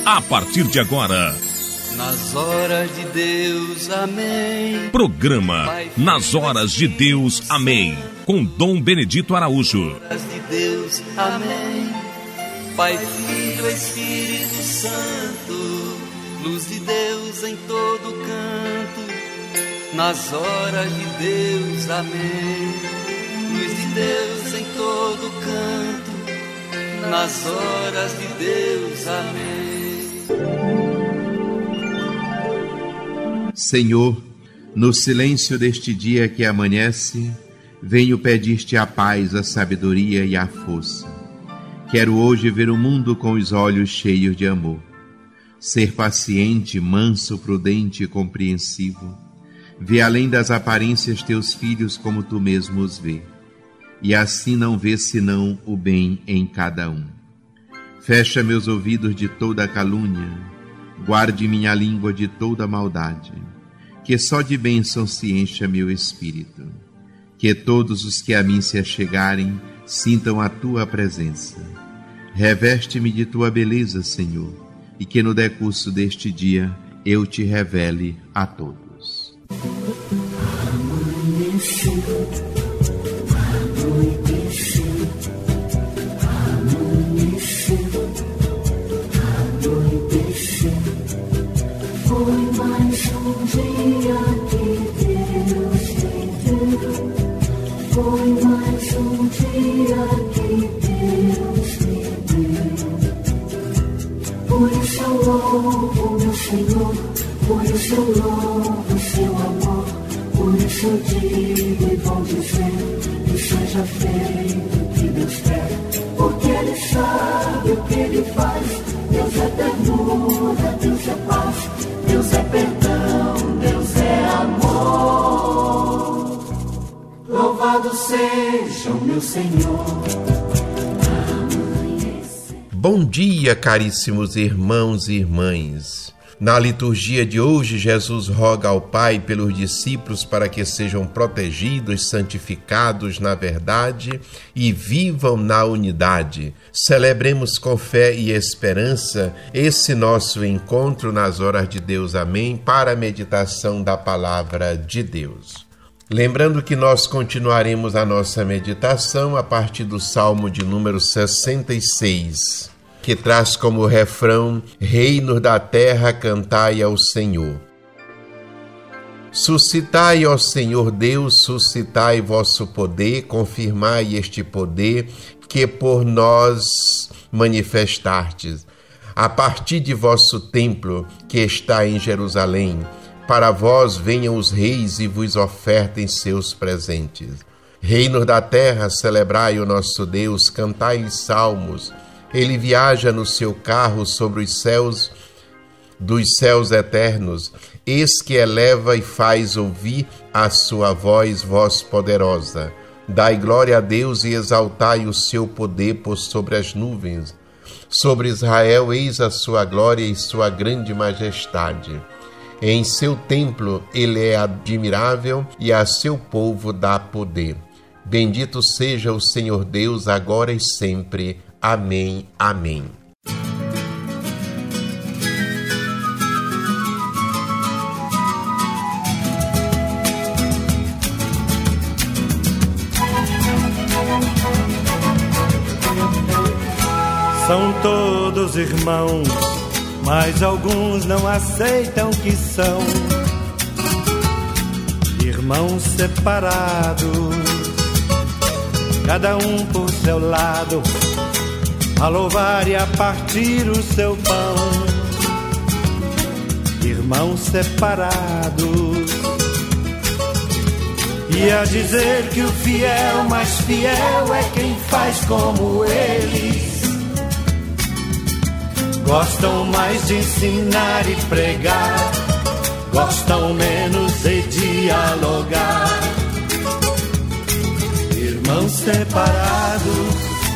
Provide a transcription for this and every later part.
a partir de agora. Nas horas de Deus, amém. Programa Nas Horas de Deus, amém. Com Dom Benedito Araújo. Nas horas de Deus, amém. Pai, Filho, Espírito Santo, luz de Deus em todo canto. Nas horas de Deus, amém. Luz de Deus em todo canto. Nas horas de Deus, amém. Senhor, no silêncio deste dia que amanhece, venho pedir-te a paz, a sabedoria e a força. Quero hoje ver o mundo com os olhos cheios de amor. Ser paciente, manso, prudente e compreensivo. Ver além das aparências teus filhos como tu mesmo os vê. E assim não vê senão o bem em cada um. Fecha meus ouvidos de toda calúnia, guarde minha língua de toda maldade, que só de bênção se encha meu espírito. Que todos os que a mim se achegarem sintam a tua presença. Reveste-me de tua beleza, Senhor, e que no decurso deste dia eu te revele a todos. Foi mais um dia que Deus me deu. Foi mais um dia que Deus me deu. Por isso eu louvo meu Senhor, por isso eu louvo seu amor. Por isso eu digo e vou dizer que seja feito o que Deus quer, porque Ele sabe o que Ele faz. Deus é ternura, Deus é paz, Deus é perdão, Deus é amor. Louvado seja o meu Senhor. Bom dia, caríssimos irmãos e irmãs. Na liturgia de hoje, Jesus roga ao Pai pelos discípulos para que sejam protegidos, santificados na verdade e vivam na unidade. Celebremos com fé e esperança esse nosso encontro nas horas de Deus, amém, para a meditação da palavra de Deus. Lembrando que nós continuaremos a nossa meditação a partir do Salmo de número 66, que traz como refrão: reinos da terra, cantai ao Senhor. Suscitai, ó Senhor Deus, suscitai vosso poder, confirmai este poder que por nós manifestastes. A partir de vosso templo, que está em Jerusalém, para vós venham os reis e vos ofertem seus presentes. Reinos da terra, celebrai o nosso Deus, cantai salmos. Ele viaja no seu carro sobre os céus dos céus eternos. Eis que eleva e faz ouvir a sua voz poderosa. Dai glória a Deus e exaltai o seu poder por sobre as nuvens. Sobre Israel eis a sua glória e sua grande majestade. Em seu templo ele é admirável e a seu povo dá poder. Bendito seja o Senhor Deus, agora e sempre. Amém, amém. São todos irmãos, mas alguns não aceitam que são irmãos separados, cada um por seu lado, a louvar e a partir o seu pão. Irmãos separados, e a dizer que o fiel mais fiel é quem faz como eles. Gostam mais de ensinar e pregar, gostam menos de dialogar. Irmãos separados,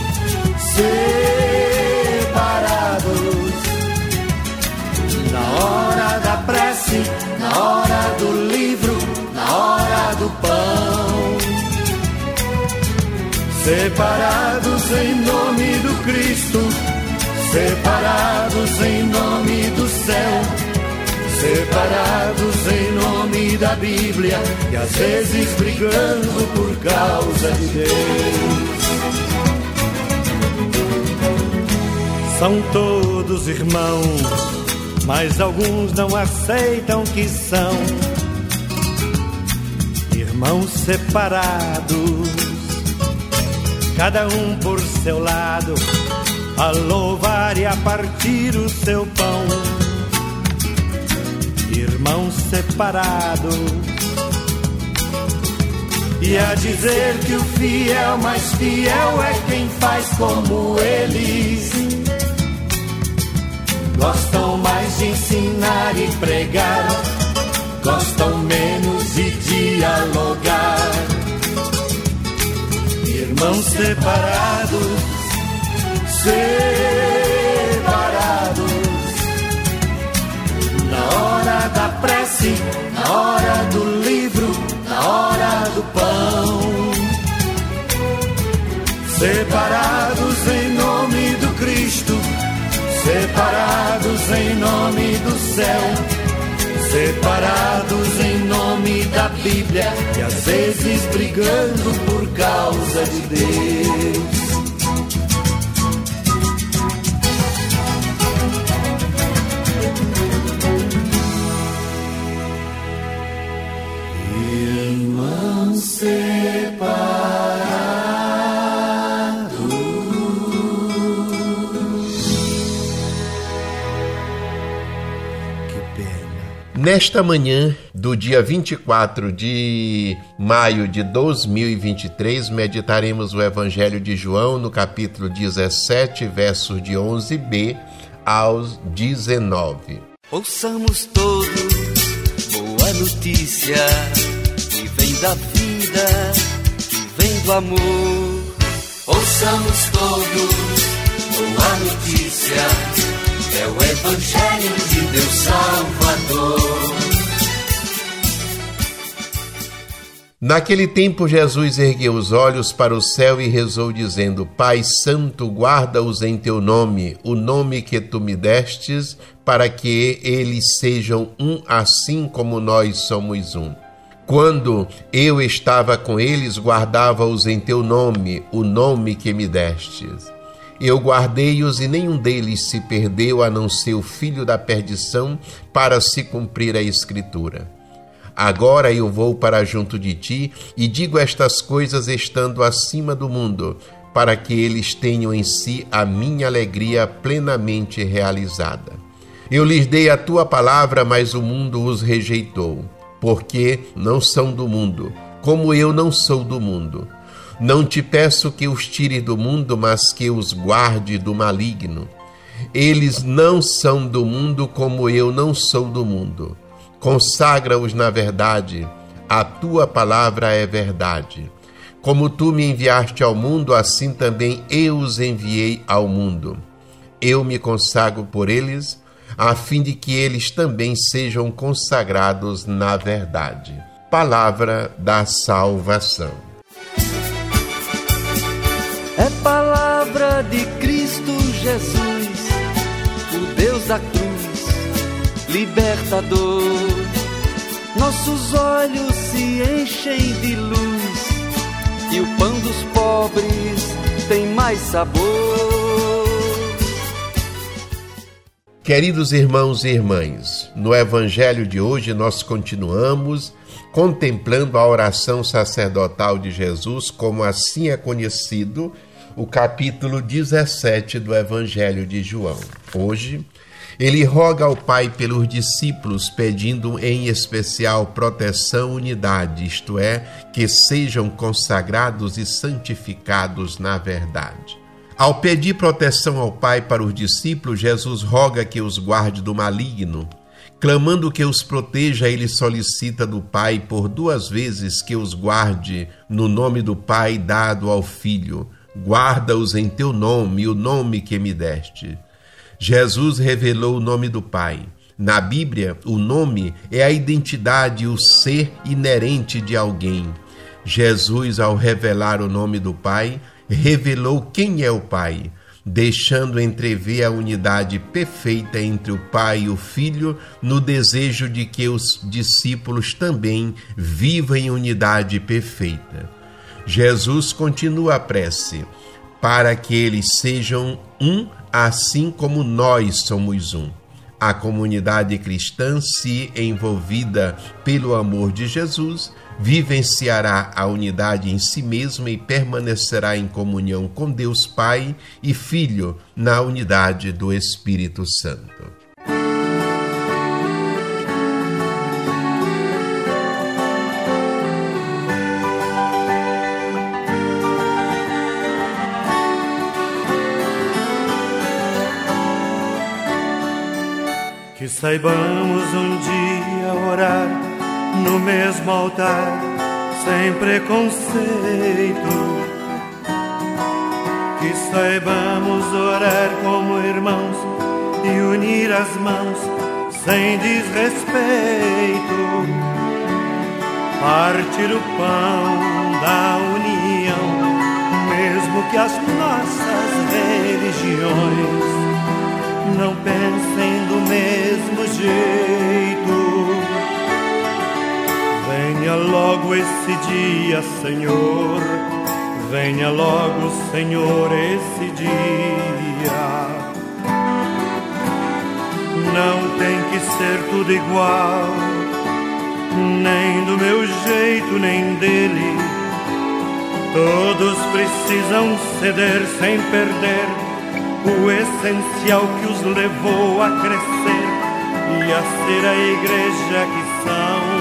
na hora da prece, na hora do livro, na hora do pão. Separados em nome do Cristo, separados em nome do céu, separados em nome da Bíblia, e às vezes brigando por causa de Deus. São todos irmãos, mas alguns não aceitam que são irmãos separados, cada um por seu lado, a louvar e a partir o seu pão. Irmãos separados, e a dizer que o fiel mais fiel é quem faz como eles. Gostam mais de ensinar e pregar, gostam menos de dialogar. Irmãos separados, separados, na hora da prece, na hora do livro, na hora do pão. Separados em nome do Cristo, separados em nome do céu, separados em nome da Bíblia, e às vezes brigando por causa de Deus. Irmãos separados. Nesta manhã do dia 24 de maio de 2023, meditaremos o Evangelho de João no capítulo 17, versos de 11b aos 19. Ouçamos todos boa notícia, que vem da vida, que vem do amor. Ouçamos todos boa notícia, é o Evangelho de Deus Salvador. Naquele tempo, Jesus ergueu os olhos para o céu e rezou, dizendo: Pai Santo, guarda-os em teu nome, o nome que tu me destes, para que eles sejam um, assim como nós somos um. Quando eu estava com eles, guardava-os em teu nome, o nome que me destes. Eu guardei-os e nenhum deles se perdeu, a não ser o filho da perdição, para se cumprir a Escritura. Agora eu vou para junto de ti e digo estas coisas estando acima do mundo, para que eles tenham em si a minha alegria plenamente realizada. Eu lhes dei a tua palavra, mas o mundo os rejeitou, porque não são do mundo, como eu não sou do mundo. Não te peço que os tire do mundo, mas que os guarde do maligno. Eles não são do mundo, como eu não sou do mundo. Consagra-os na verdade, a tua palavra é verdade. Como tu me enviaste ao mundo, assim também eu os enviei ao mundo. Eu me consagro por eles, a fim de que eles também sejam consagrados na verdade. Palavra da salvação. É palavra de Cristo Jesus, o Deus da cruz, libertador. Nossos olhos se enchem de luz e o pão dos pobres tem mais sabor. Queridos irmãos e irmãs, no Evangelho de hoje nós continuamos contemplando a oração sacerdotal de Jesus, como assim é conhecido o capítulo 17 do Evangelho de João. Hoje, ele roga ao Pai pelos discípulos, pedindo em especial proteção e unidade, isto é, que sejam consagrados e santificados na verdade. Ao pedir proteção ao Pai para os discípulos, Jesus roga que os guarde do maligno. Clamando que os proteja, ele solicita do Pai por 2 vezes que os guarde no nome do Pai dado ao Filho. Guarda-os em teu nome, o nome que me deste. Jesus revelou o nome do Pai. Na Bíblia, o nome é a identidade, o ser inerente de alguém. Jesus, ao revelar o nome do Pai, revelou quem é o Pai. deixando entrever a unidade perfeita entre o Pai e o Filho, no desejo de que os discípulos também vivam em unidade perfeita. Jesus continua a prece, para que eles sejam um, assim como nós somos um. A comunidade cristã, se envolvida pelo amor de Jesus, vivenciará a unidade em si mesma e permanecerá em comunhão com Deus Pai e Filho na unidade do Espírito Santo. Que saibamos um dia orar no mesmo altar, sem preconceito. Que saibamos orar como irmãos e unir as mãos sem desrespeito. Partir o pão da união, mesmo que as nossas religiões não pensem do mesmo jeito. Venha logo esse dia, Senhor. Venha logo, Senhor, esse dia. Não tem que ser tudo igual, nem do meu jeito, nem dele. Todos precisam ceder sem perder o essencial que os levou a crescer e a ser a igreja que são.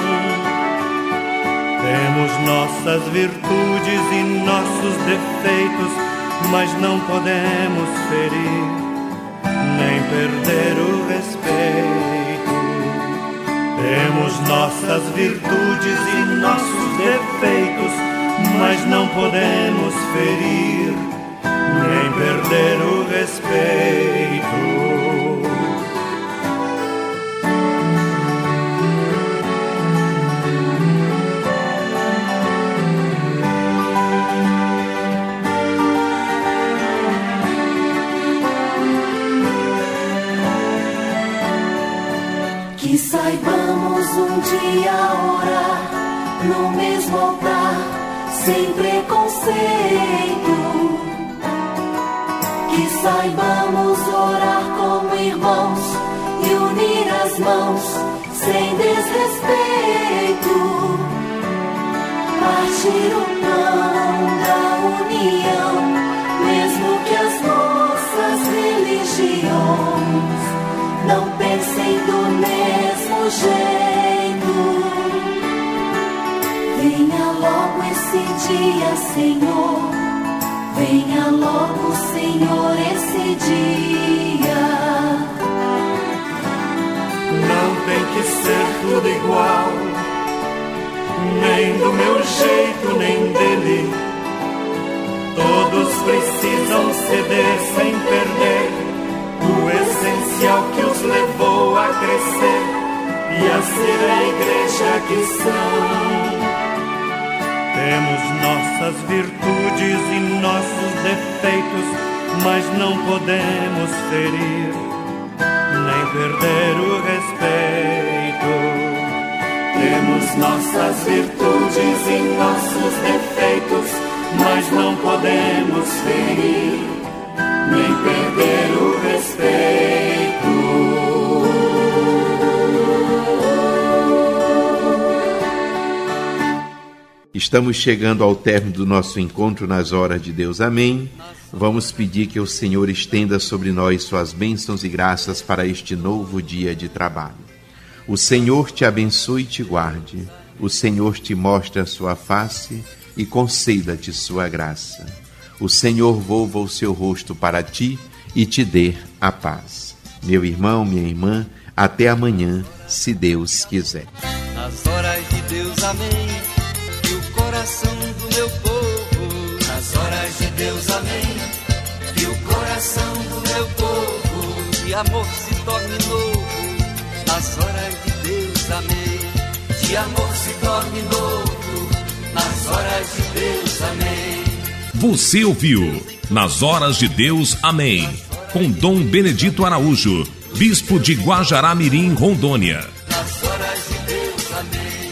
Temos nossas virtudes e nossos defeitos, mas não podemos ferir, nem perder o respeito. Temos nossas virtudes e nossos defeitos, mas não podemos ferir, nem perder o respeito. Que saibamos um dia orar no mesmo altar, sem preconceito. Que saibamos orar como irmãos e unir as mãos sem desrespeito. Partir o pão da união, mesmo que as nossas religiões não pensem do mesmo jeito. Venha logo esse dia, Senhor. Venha logo, Senhor, esse dia. Não tem que ser tudo igual, nem do meu jeito, nem dele. Todos precisam ceder sem perder o essencial que os levou a crescer e a ser a igreja que são. Temos nossas virtudes e nossos defeitos, mas não podemos ferir, nem perder o respeito. Temos nossas virtudes e nossos defeitos, mas não podemos ferir, nem perder o respeito. Estamos chegando ao término do nosso encontro nas horas de Deus. Amém. Vamos pedir que o Senhor estenda sobre nós suas bênçãos e graças para este novo dia de trabalho. O Senhor te abençoe e te guarde. O Senhor te mostre a sua face e conceda-te sua graça. O Senhor volva o seu rosto para ti e te dê a paz. Meu irmão, minha irmã, até amanhã, se Deus quiser. Nas horas de Deus, amém. Que o coração do meu povo, nas horas de Deus, amém. Que o coração do meu povo de amor se torne novo. Nas horas de Deus, amém. De amor se torne novo. Nas horas de Deus, amém. Você ouviu Nas Horas de Deus, amém. Com Dom Benedito Araújo, Bispo de Guajará-Mirim, Rondônia. Nas horas de Deus, amém.